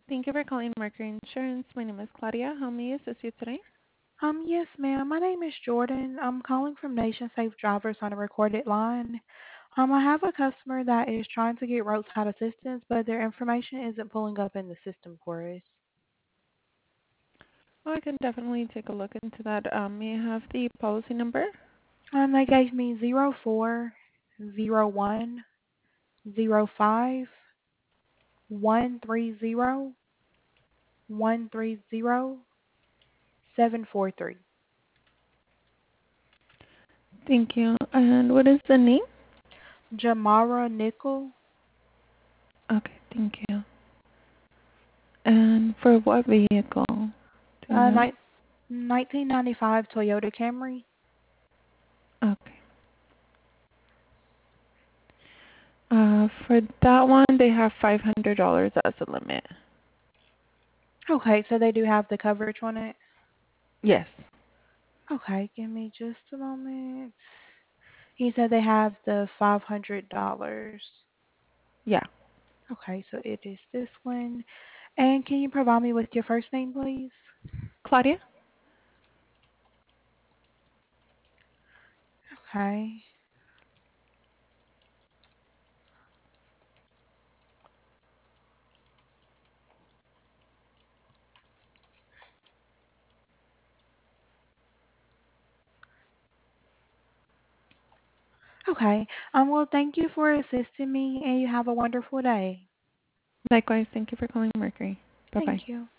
Thank you for calling Mercury Insurance. My name is Claudia. How may I assist you today? Yes, ma'am. My name is Jordan. I'm calling from Nation Safe Drivers on a recorded line. I have a customer that is trying to get roadside assistance, but their information isn't pulling up in the system for us. Oh, I can definitely take a look into that. May I have the policy number? They gave me 04-01-05-130-130-743. Thank you. And what is the name? Jamara Nickel, Okay, thank you. And for what vehicle? Do you know? 1995 Toyota Camry. Okay. For that one, they have $500 as a limit. Okay, so they do have the coverage on it. Yes. Okay, give me just a moment. He said they have the $500. Yeah. Okay, so it is this one. And can you provide me with your first name, please? Claudia? Okay. Okay. Well, thank you for assisting me, and you have a wonderful day. Likewise, thank you for calling Mercury. Bye-bye. Thank you.